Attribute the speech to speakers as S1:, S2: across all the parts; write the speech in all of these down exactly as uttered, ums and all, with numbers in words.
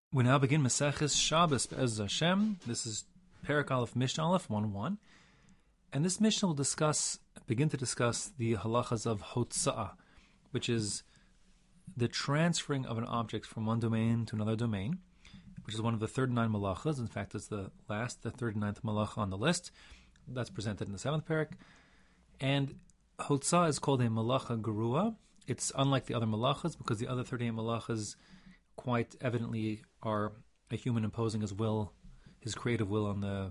S1: We now begin Maseches Shabbos Be'ez Hashem. This is Perek Aleph Mishnah Aleph one one, and this Mishnah will discuss, begin to discuss the halachas of Hotza'ah, which is the transferring of an object from one domain to another domain, which is one of the thirty-nine malachas. In fact, it's the last, the thirty-ninth malacha on the list. That's presented in the seventh Perek. And Hotza'ah is called a malacha gerua. It's unlike the other malachas because the other thirty-eight malachas quite evidently are a human imposing his will, his creative will on the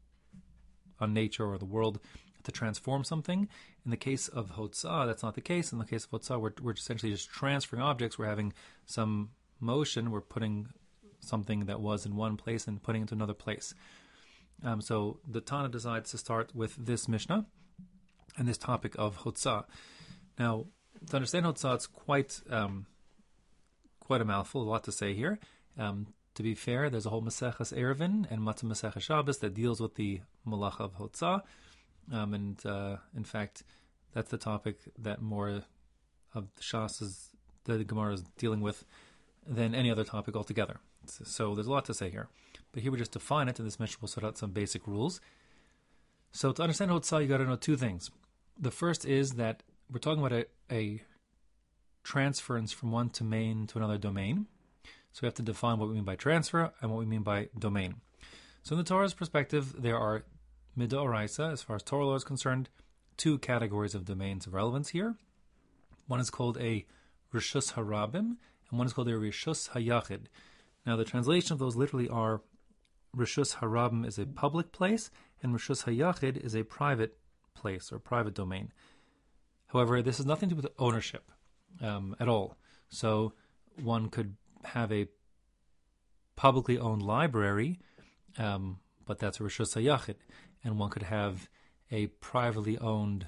S1: on nature or the world to transform something. In the case of Hotza'ah, that's not the case. In the case of Hotza'ah, we're, we're essentially just transferring objects. We're having some motion. We're putting something that was in one place and putting it into another place. Um, so the Tana decides to start with this Mishnah and this topic of Hotza'ah. Now, to understand Hotza'ah, it's quite um, quite a mouthful, a lot to say here. Um, to be fair, there's a whole Maseches Eruvin and Matzah Maseches Shabbos that deals with the Malacha of Hotza'ah. Um, and uh, in fact, that's the topic that more of the Shas is, the Gemara is dealing with than any other topic altogether. So, so there's a lot to say here. But here we just define it, and this Mishnah will set out some basic rules. So to understand Hotza'ah, you got to know two things. The first is that we're talking about a, a transference from one domain to another domain. So we have to define what we mean by transfer and what we mean by domain. So in the Torah's perspective, there are midoraisa, as far as Torah law is concerned, two categories of domains of relevance here. One is called a rishus harabim, and one is called a rishus hayachid. Now the translation of those literally are rishus harabim is a public place, and rishus hayachid is a private place or private domain. However, this has nothing to do with ownership um, at all. So one could have a publicly owned library, um, but that's a rishus hayachid, and one could have a privately owned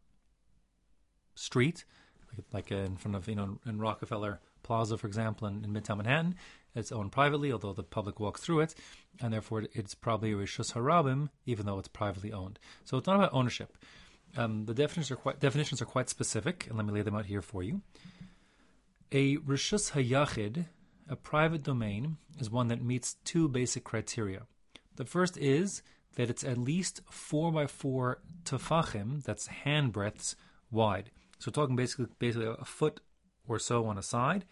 S1: street, like, like in front of, you know, in Rockefeller Plaza, for example, in, in Midtown Manhattan. It's owned privately, although the public walks through it, and therefore it's probably a rishus harabim, even though it's privately owned. So it's not about ownership. Um, the definitions are quite definitions are quite specific, and let me lay them out here for you. A rishus hayachid, a private domain, is one that meets two basic criteria. The first is that it's at least four by four tefachim, that's hand breadths wide. So we're talking basically basically a foot or so on a side.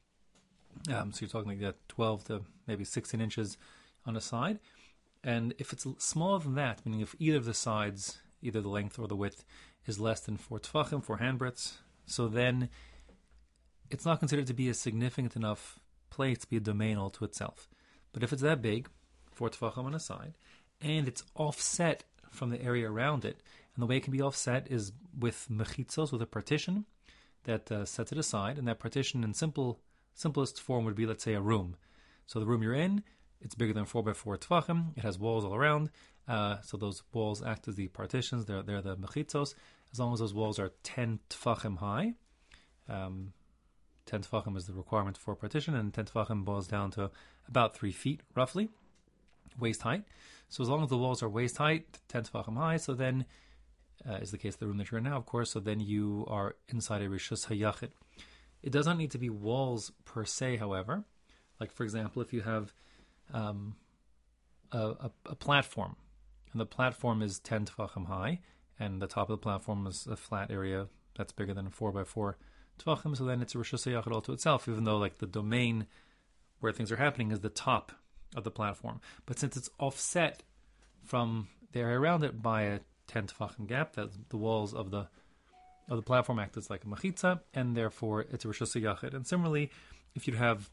S1: Um, so you're talking like that twelve to maybe sixteen inches on a side. And if it's smaller than that, meaning if either of the sides, either the length or the width, is less than four tefachim, four hand breadths, so then it's not considered to be a significant enough place to be a domain all to itself. But if it's that big, four tefachim on a side, and it's offset from the area around it, and the way it can be offset is with mechitzos, with a partition that uh, sets it aside, and that partition in simple simplest form would be, let's say, a room. So the room you're in, it's bigger than four by four tefachim, it has walls all around, uh, so those walls act as the partitions, they're, they're the mechitzos, as long as those walls are ten tefachim high. Um, ten tefachim is the requirement for a partition, and ten tefachim boils down to about three feet, roughly, waist height. So as long as the walls are waist height, ten tefachim high, so then, uh, is the case of the room that you're in now, of course, so then you are inside a rishus hayachid. It does not need to be walls per se, however. Like, for example, if you have um, a, a, a platform, and the platform is ten tefachim high, and the top of the platform is a flat area that's bigger than four by four tefachim, so then it's a rishus hayachid all to itself, even though like the domain where things are happening is the top of the platform. But since it's offset from the area around it by a ten tefachim gap, that the walls of the of the platform act as like a machitza, and therefore it's a rishus hayachid. And similarly, if you have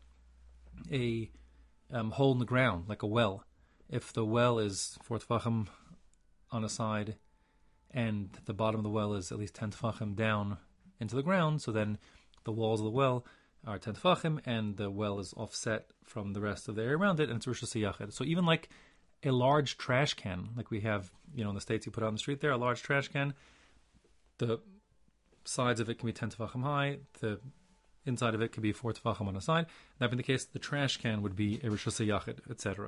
S1: a um, hole in the ground, like a well, if the well is four tefachim on a side, and the bottom of the well is at least ten tefachim down into the ground, so then the walls of the well are ten tefachim, and the well is offset from the rest of the area around it, and it's rishus hayachid. So even like a large trash can, like we have, you know, in the States, you put out on the street there, a large trash can, the sides of it can be ten tefachim high, the inside of it can be four tefachim on a side. That being the case, the trash can would be a rishus hayachid, et cetera.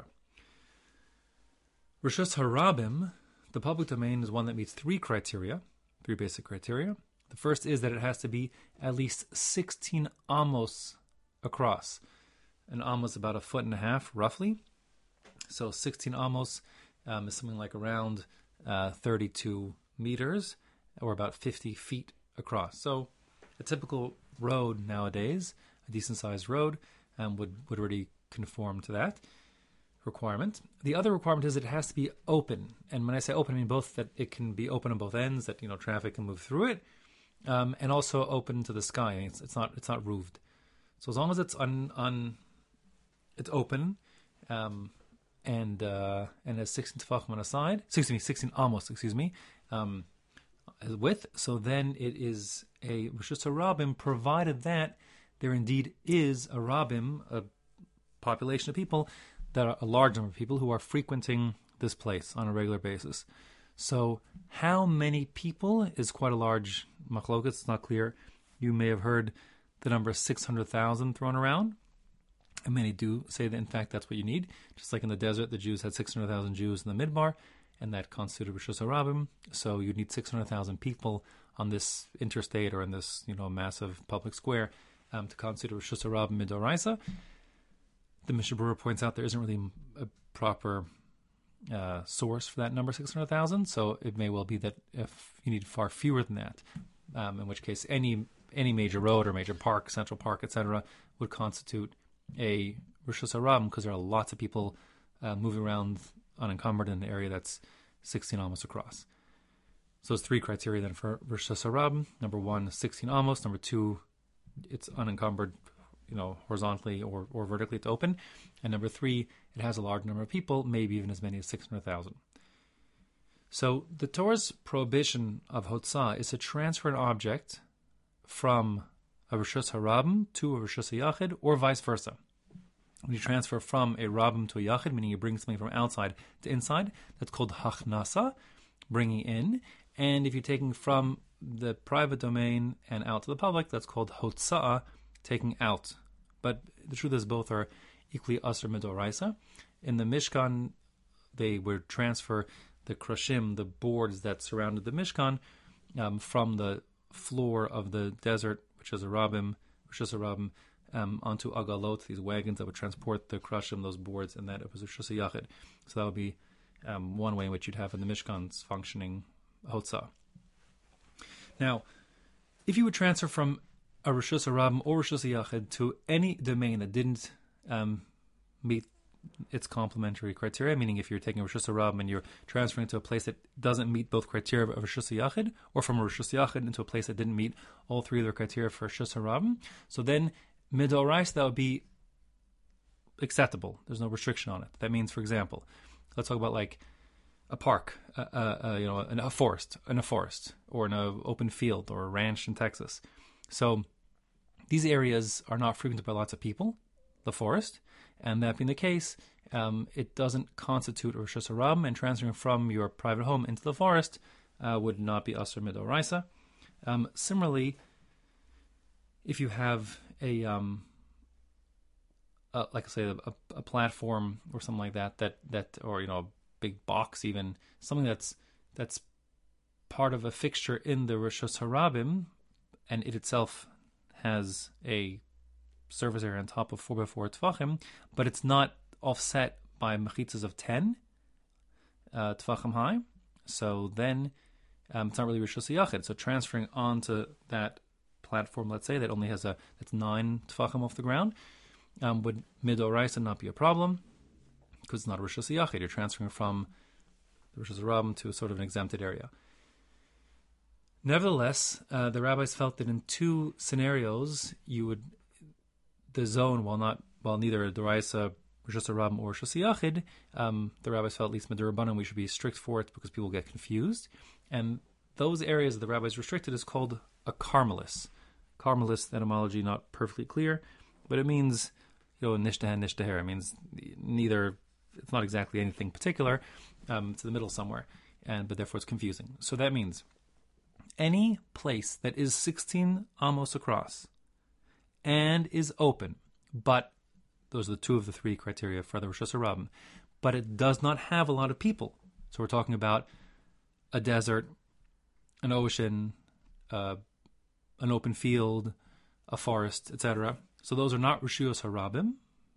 S1: Rishus harabim, the public domain, is one that meets three criteria, three basic criteria. The first is that it has to be at least sixteen amos across. an amos is about a foot and a half, roughly. So sixteen amos um, is something like around uh, thirty-two meters, or about fifty feet across. So a typical road nowadays, a decent-sized road, um, would, would already conform to that requirement. The other requirement is it has to be open. And when I say open, I mean both that it can be open on both ends, that, you know, traffic can move through it, um, and also open to the sky. I mean, it's, it's not it's not roofed. So as long as it's on, on it's open, um, and uh, and has sixteen tefachim on a side, excuse me, sixteen amos, excuse me, um, width. So then it is a reshus harabim, provided that there indeed is a rabim, a population of people, that are a large number of people who are frequenting this place on a regular basis. So how many people is quite a large machloket. It's not clear. You may have heard the number six hundred thousand thrown around. And many do say that, in fact, that's what you need. Just like in the desert, the Jews had six hundred thousand Jews in the Midbar, and that constituted reshus harabim. So you need six hundred thousand people on this interstate or in this, you know, massive public square um, to constitute reshus harabim midoraisa. The Mishnah Berurah points out there isn't really a proper uh, source for that number, six hundred thousand. So it may well be that if you need far fewer than that, um, in which case any any major road or major park, Central Park, et cetera, would constitute a reshus harabim, because there are lots of people uh, moving around unencumbered in an area that's sixteen amos across. So there's three criteria then for reshus harabim. Number one, sixteen amos. Number two, it's unencumbered, you know, horizontally or, or vertically, it's open. And number three, it has a large number of people, maybe even as many as six hundred thousand. So the Torah's prohibition of hotzah is to transfer an object from a reshus harabim to a reshus yachid, or vice versa. When you transfer from a rabim to a yachid, meaning you bring something from outside to inside, that's called hachnasa, bringing in. And if you're taking from the private domain and out to the public, that's called hotzah, taking out. But the truth is both are equally asur midoraisa. In the Mishkan, they would transfer the krashim, the boards that surrounded the Mishkan, um, from the floor of the desert, which is a rabim, reshus harabim, um, onto agalot, these wagons that would transport the krashim, those boards, and that it was a reshus yachid. So that would be um, one way in which you'd have in the Mishkan's functioning hotzah. Now, if you would transfer from a reshus harabim or reshus yachid to any domain that didn't um, meet its complementary criteria, meaning if you're taking a reshus harabim and you're transferring to a place that doesn't meet both criteria of a reshus yachid, or from a reshus yachid into a place that didn't meet all three of the criteria for reshus harabim, so then midoraisa, that would be acceptable. There's no restriction on it. That means, for example, let's talk about like a park, uh, uh, you know, in a forest, in a forest, or in an open field, or a ranch in Texas. So these areas are not frequented by lots of people, the forest, and that being the case, um, it doesn't constitute a reshus harabim, and transferring from your private home into the forest uh, would not be asur midoraisa. Um, similarly, if you have a, um, uh, like I say, a, a platform or something like that, that that, or you know, a big box, even something that's that's part of a fixture in the reshus harabim, and it itself has a surface area on top of four by four tefachim, but it's not offset by mechitzas of ten uh, tefachim high. So then um, it's not really reshus yachid. So transferring onto that platform, let's say, that only has a that's nine tefachim off the ground, um, would midoraisa not be a problem, because it's not a reshus yachid. You're transferring from the reshus harabim to sort of an exempted area. Nevertheless, uh, the rabbis felt that in two scenarios, you would the zone, while not while neither a doraisa, reshus harabim, or reshus yachid, um, the rabbis felt, at least midurabanan, we should be strict for it because people get confused. And those areas that the rabbis restricted is called a karmelis. Karmelis etymology not perfectly clear, but it means, you know, nishtehen, nishteher. It means neither. It's not exactly anything particular. Um, it's in the middle somewhere, and but therefore it's confusing. So that means any place that is sixteen amos across and is open, but those are the two of the three criteria for the reshus harabim, but it does not have a lot of people. So we're talking about a desert, an ocean, uh, an open field, a forest, et cetera. So those are not reshus harabim,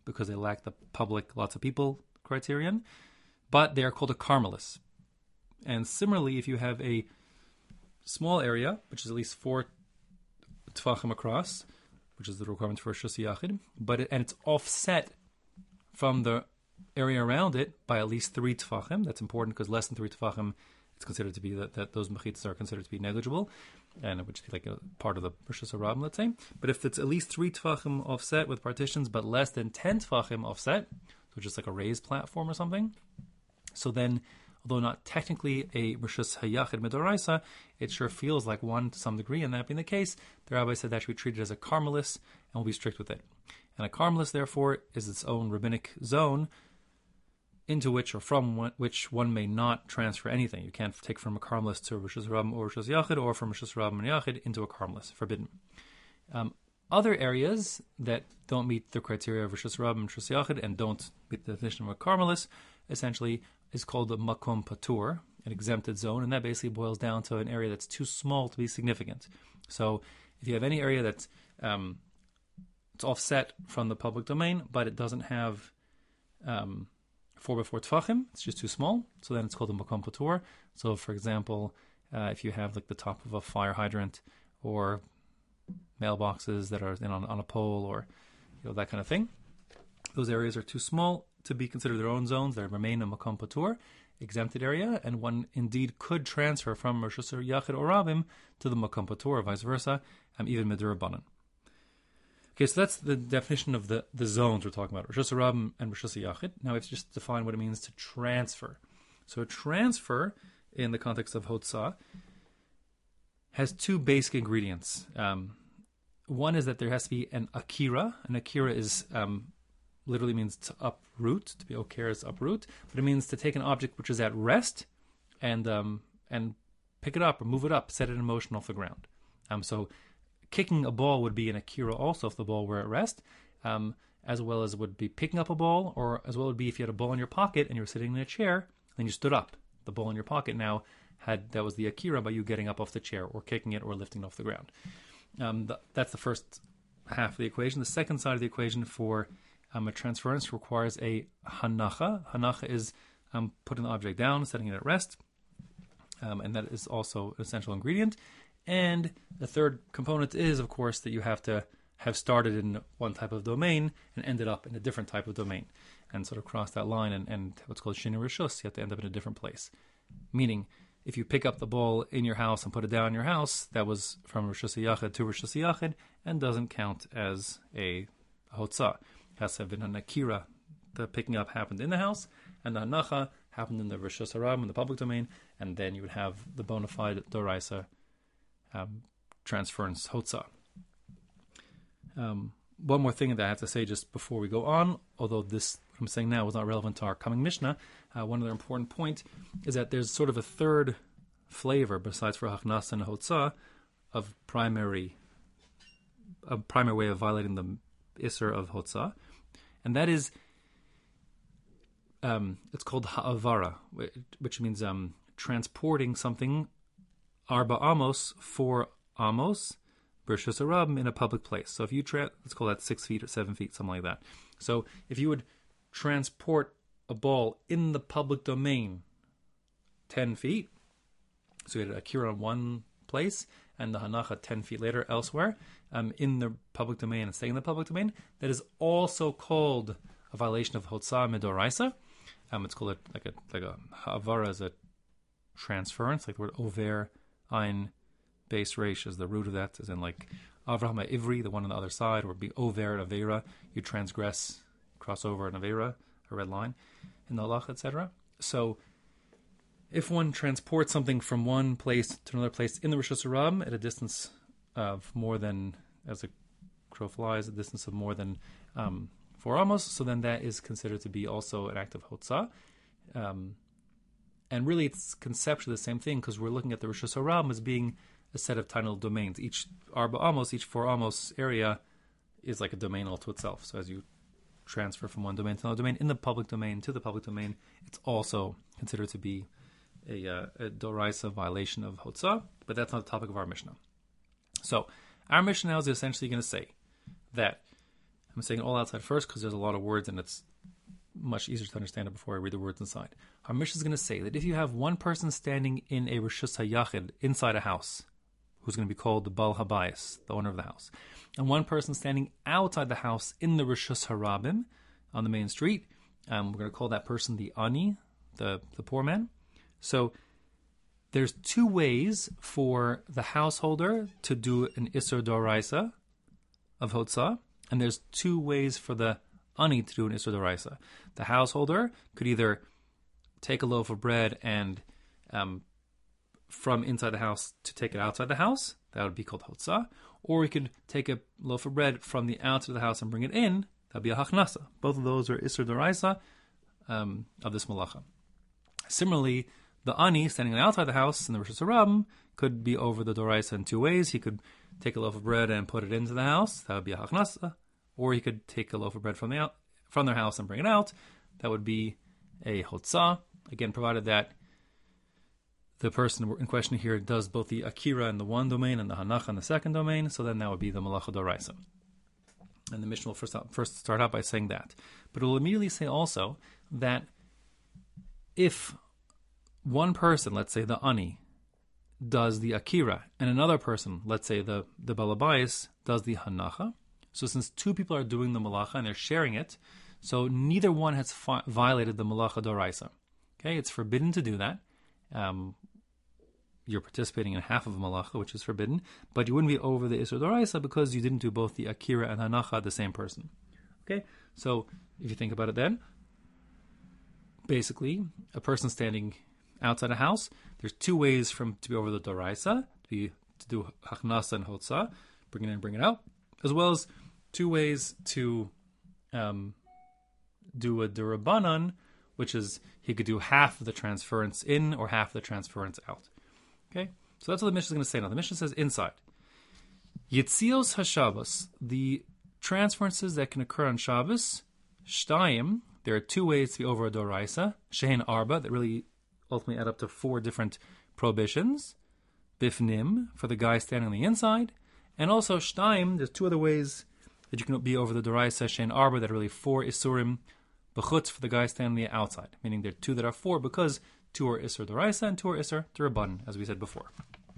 S1: because they lack the public, lots of people criterion, but they are called a carmelis. And similarly, if you have a small area, which is at least four tefachim across, which is the requirement for a Shus Yachid, but it, and it's offset from the area around it by at least three tefachim. That's important because less than three tefachim, it's considered to be that, that those mechitzas are considered to be negligible, and which is like a part of the Rishus HaRabim, let's say. But if it's at least three tefachim offset with partitions, but less than ten tefachim offset, so just like a raised platform or something, so then, although not technically a Rishus HaYachid Midoraisa, it sure feels like one to some degree, and that being the case, the rabbi said that should be treated as a carmelis, and we'll be strict with it. And a carmelis, therefore, is its own rabbinic zone, into which or from one, which one may not transfer anything. You can't take from a carmelis to a Rishus HaRabim or Rishus Yachid, or from Rishus HaRabim and Yachid into a carmelis. Forbidden. Um, other areas that don't meet the criteria of Rishus HaRabim and Rishus Yachid and don't meet the definition of a carmelis, essentially is called a makom patur, an exempted zone, and that basically boils down to an area that's too small to be significant. So if you have any area that's um, it's offset from the public domain, but it doesn't have um, four by four tefachim, it's just too small, so then it's called a makom patur. So for example, uh, if you have like the top of a fire hydrant or mailboxes that are in on, on a pole, or you know, that kind of thing, those areas are too small to be considered their own zones. They remain a makom patur, exempted area, and one indeed could transfer from Rishus Yachid or Rabim to the makom patur, or vice versa, um, even midurabanan. Okay, so that's the definition of the, the zones we're talking about, Rishus Rabim and Rishus Yachid. Now we have to just define what it means to transfer. So a transfer, in the context of Hotzah, has two basic ingredients. Um, one is that there has to be an akira. An akira is um, literally means to uproot, to be okir is uproot, but it means to take an object which is at rest and um, and pick it up or move it up, set it in motion off the ground. Um, so kicking a ball would be an akira also if the ball were at rest, um, as well as would be picking up a ball, or as well would be if you had a ball in your pocket and you were sitting in a chair, then you stood up. The ball in your pocket now had, that was the akira by you getting up off the chair or kicking it or lifting it off the ground. Um, the, that's the first half of the equation. The second side of the equation for um, a transference requires a hanacha. Hanacha is um, putting the object down, setting it at rest, um, and that is also an essential ingredient. And the third component is, of course, that you have to have started in one type of domain and ended up in a different type of domain, and sort of cross that line and, and what's called shinui rishus. You have to end up in a different place. Meaning, if you pick up the ball in your house and put it down in your house, that was from Rishus Yachid to Rishus Yachid and doesn't count as a hotzah. It has to have been an akira. The picking up happened in the house, and the hanacha happened in the Rishus HaRabim, in the public domain, and then you would have the bona fide doraisa um, transference hotzah. Um, one more thing that I have to say just before we go on, although this, what I'm saying now, is not relevant to our coming Mishnah, uh, one other important point is that there's sort of a third flavor, besides for hachnas and hotzah, of primary, a primary way of violating the isser of hotzah, and that is, um, it's called ha'avara, which means um, transporting something arba amos, four amos, Rishus HaRabim in a public place. So if you, tra- let's call that six feet or seven feet, something like that. So if you would transport a ball in the public domain ten feet, so you had a akira in one place and the hanacha ten feet later elsewhere, um, in the public domain and staying in the public domain, that is also called a violation of hotzah midoraisa. Um, it's called a, like a like a ha'avara as a transference, like the word over ein base resh is the root of that, as in like Avraham Ivri, the one on the other side, or be over at Avera, you transgress, cross over an Avera, a red line, in the halacha, et cetera. So, if one transports something from one place to another place in the Rishus HaRabim at a distance of more than, as a crow flies, a distance of more than um, four amos, so then that is considered to be also an act of hotzah. Um, and really, it's conceptually the same thing, because we're looking at the Rishus HaRabim as being a set of tiny little domains. Each arba amos, each four amos area is like a domain all to itself. So as you transfer from one domain to another domain, in the public domain to the public domain, it's also considered to be a, uh, a doraisa violation of hotzah, but that's not the topic of our Mishnah. So our Mishnah now is essentially going to say that I'm saying all outside first because there's a lot of words and it's much easier to understand it before I read the words inside. Our Mishnah is going to say that if you have one person standing in a Rishus HaYachid inside a house, who's going to be called the Bal Habayis, the owner of the house, and one person standing outside the house in the Rishus HaRabim, on the main street, um, we're going to call that person the Ani, the, the poor man. So there's two ways for the householder to do an Isser Doraisa of Hotzah, and there's two ways for the Ani to do an Isser Doraisa. The householder could either take a loaf of bread and um, from inside the house to take it outside the house, that would be called Hotzah, or he could take a loaf of bread from the outside of the house and bring it in, that would be a Hachnasa. Both of those are Isser Doraisa um, of this Malacha. Similarly, the Ani, standing outside the house in the Rishus HaRabim, could be over the Doraisa in two ways. He could take a loaf of bread and put it into the house, that would be a Hachnasa, or he could take a loaf of bread from the out, from their house and bring it out, that would be a Hotzah. Again, provided that the person in question here does both the Akira in the one domain and the Hanacha in the second domain, so then that would be the Malacha Doraisa. And the Mishnah will first, first start out by saying that. But it will immediately say also that if one person, let's say the Ani, does the Akira, and another person, let's say the, the Balabayis, does the Hanacha, so since two people are doing the Malacha and they're sharing it, so neither one has fi- violated the Malacha Doraisa. Okay, it's forbidden to do that. Um, you're participating in half of a Malacha, which is forbidden, but you wouldn't be over the Isser Doraisa because you didn't do both the Akira and Hanacha the same person. Okay, so if you think about it then, basically, a person standing outside a house, there's two ways from to be over the Doraisa, to be to do Hachnasa and Hotzah, bring it in and bring it out, as well as two ways to um, do a Durabanan, which is he could do half of the transference in or half of the transference out. Okay, so that's what the Mishnah is going to say now. The Mishnah says inside. Yitzios HaShabbos, the transferences that can occur on Shabbos, Shtayim, there are two ways to be over a Doraisa, Shein Arba, that really ultimately add up to four different prohibitions. Bifnim, for the guy standing on the inside, and also Shtayim, there's two other ways that you can be over the Doraisa, Shein Arba, that are really four Isurim, B'chutz, for the guy standing on the outside, meaning there are two that are four because two are Isser Doraisa and two are Isser Duraban, as we said before.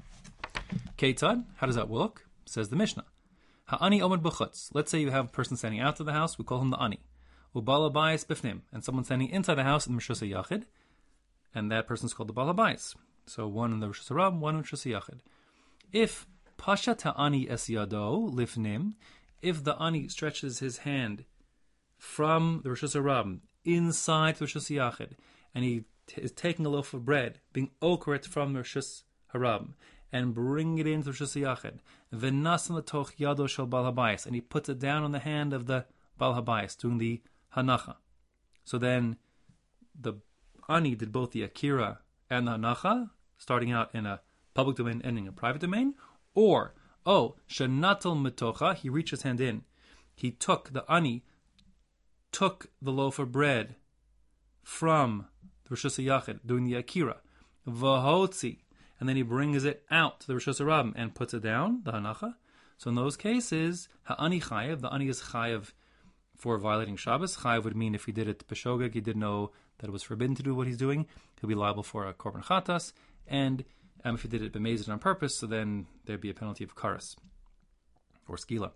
S1: Keitad, how does that work? Says the Mishnah. Ha'ani omad b'chutz. Let's say you have a person standing outside the house, we call him the Ani. Ubala bayis bifnim, and someone standing inside the house in the Rishus HaYachid, and that person is called the Bala bayis. So one in the Rishus HaRabim, one in the Rishus HaYachid. If pasha ta'ani es yado lifnim, if the Ani stretches his hand from the Rishus HaRabim inside the Rishus HaYachid, and he t- is taking a loaf of bread, being okeret from the Rishus HaRabim, and bring it into the Rishus HaYachid, v'nasan letoch yado shel Bal Habayis, and he puts it down on the hand of the Bal Habayis, doing the Hanacha. So then the Ani did both the Akira and the Hanacha, starting out in a public domain, ending in a private domain, or, oh, shenatal metocha, he reached his hand in, he took, the Ani took the loaf of bread from the Rishus HaYachid, doing the Akira, v'hotzi, and then he brings it out to the Rishus HaRabim and puts it down, the Hanacha. So in those cases, ha'ani chayev, the Ani is chayev for violating Shabbos. Chayev would mean if he did it b'shogeg, he didn't know that it was forbidden to do what he's doing, he'll be liable for a korban chatas, and um, if he did it b'mezid on purpose, so then there'd be a penalty of karas, or skila.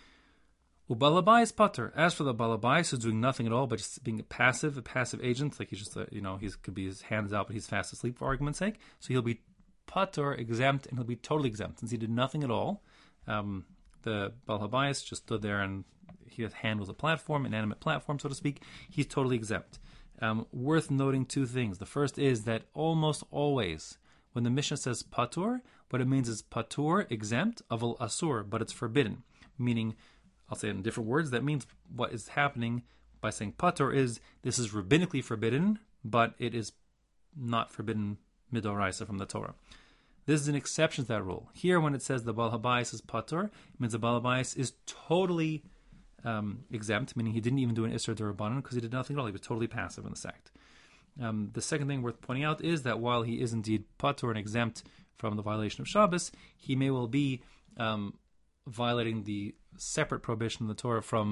S1: Ubalabayis pater. As for the balabayis, who's doing nothing at all, but just being a passive, a passive agent, like he's just, a, you know, he could be his hands out, but he's fast asleep for argument's sake, so he'll be pater, exempt, and he'll be totally exempt, since he did nothing at all. Um, the balabayis just stood there and his hand was a platform, an inanimate platform, so to speak. He's totally exempt. Um, worth noting two things. The first is that almost always, when the Mishnah says patur, what it means is patur, exempt, aval asur, but it's forbidden. Meaning, I'll say it in different words, that means what is happening by saying patur is, this is rabbinically forbidden, but it is not forbidden midoraisa from the Torah. This is an exception to that rule. Here, when it says the Bal Habayis is patur, it means the Bal Habayis is totally Um, exempt, meaning he didn't even do an Isser Durabanan because he did nothing at all. He was totally passive in this act. Um, the second thing worth pointing out is that while he is indeed patur and exempt from the violation of Shabbos, he may well be um, violating the separate prohibition of the Torah from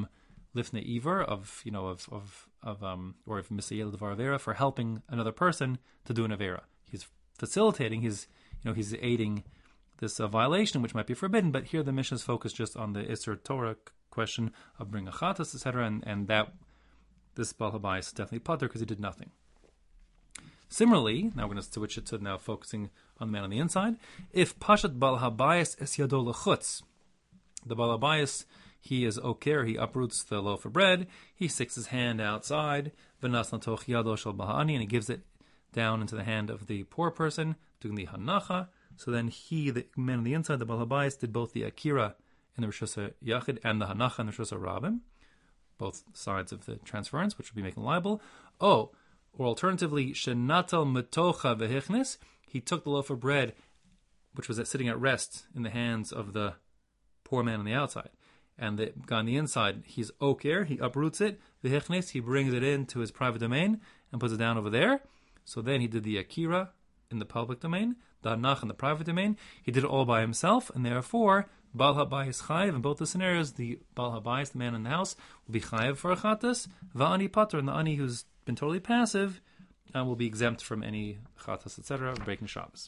S1: lifnei iver, of, you know, of, of, of um, or if misayel devar avera, for helping another person to do an avera. He's facilitating, he's, you know, he's aiding this uh, violation, which might be forbidden, but here the Mishnah is focused just on the Isser Torah question of bring a chatas, et cetera, and, and that, this Baal Habayis is definitely pater because he did nothing. Similarly, now we're going to switch it to now focusing on the man on the inside. If Pashat Baal Habayis es yado lechutz, the Baal Habayis, he is oker, he uproots the loaf of bread, he sticks his hand outside, v'nas natoch yado shel bahani, and he gives it down into the hand of the poor person, doing the hanacha. So then he, the man on the inside, the Baal Habayis, did both the akira in the Rishus Yachid and the hanacha in the Rishus Rabim, both sides of the transference, which would be making liable. Oh, or alternatively, shenatal metocha vehichnis, he took the loaf of bread, which was sitting at rest in the hands of the poor man on the outside, and the guy on the inside, he's oker, he uproots it, vehichnis, he brings it into his private domain and puts it down over there. So then he did the akira in the public domain, the hanach in the private domain. He did it all by himself, and therefore Baal Habayis chayiv. In both the scenarios, the Baal Habayis, the man in the house, will be chayiv for a chatas, va'ani pater, and the ani who's been totally passive uh, will be exempt from any chatas, et cetera, breaking Shabbos.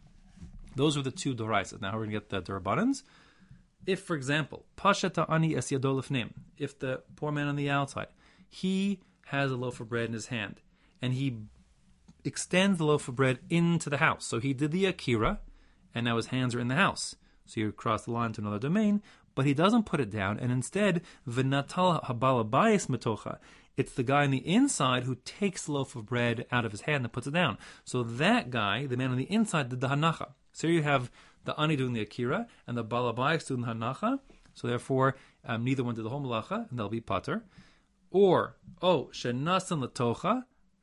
S1: Those were the two doraisas. Now we're going to get the derabbanans. If, for example, pashat ani es yado lefnim, if the poor man on the outside, he has a loaf of bread in his hand, and he extends the loaf of bread into the house. So he did the akira, and now his hands are in the house. So you cross the line to another domain, but he doesn't put it down, and instead, v'natal habal habayis metocha, it's the guy on the inside who takes the loaf of bread out of his hand and puts it down. So that guy, the man on the inside, did the hanacha. So you have the ani doing the akira, and the Baal Habayis doing the hanacha. So therefore, um, neither one did the whole malacha, and they'll be pater. Or, oh, shenasan letocha,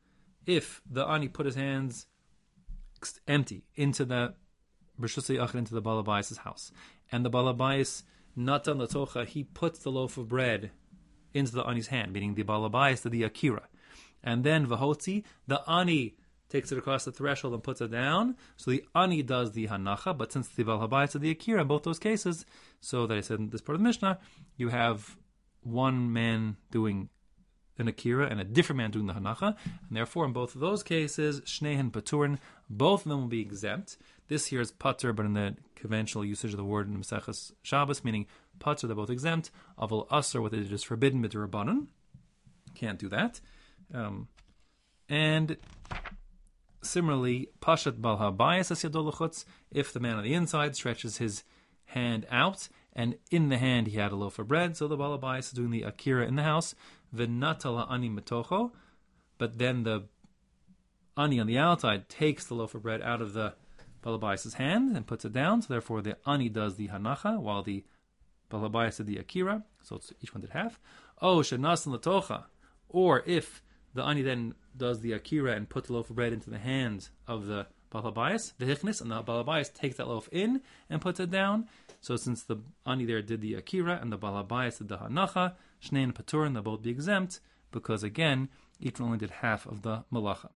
S1: if the ani put his hands empty into the Rishus Yachid, into the Baal Habayis' house, and the Baal Habayis natan letocha, he puts the loaf of bread into the ani's hand, meaning the Baal Habayis did the akira, and then v'hotzi, the ani takes it across the threshold and puts it down. So the ani does the hanacha, but since the Baal Habayis did the akira in both those cases, so that I said in this part of the Mishnah, you have one man doing an akira and a different man doing the hanacha, and therefore in both of those cases, shnehen paturin, both of them will be exempt. This here is pater, but in the conventional usage of the word in Maseches Shabbos, meaning pater, they're both exempt. Aval aser, what they did is forbidden midrabanan. Can't do that. Um, and similarly, pashat Baal Habayis es yado lechutz, if the man on the inside stretches his hand out, and in the hand he had a loaf of bread, so the Baal Habayis is doing the akira in the house, v'natal ani metocho, but then the ani on the outside takes the loaf of bread out of the Baal Habayis' hand and puts it down, so therefore the ani does the hanacha, while the Baal Habayis did the akira, so it's, each one did half. Oh, shenasan letocha, or if the ani then does the akira and puts the loaf of bread into the hands of the Baal Habayis, the hichnis, and the Baal Habayis takes that loaf in and puts it down. So since the ani there did the akira and the Baal Habayis did the hanacha, shnein paturin, they'll both be exempt, because again, each one only did half of the malacha.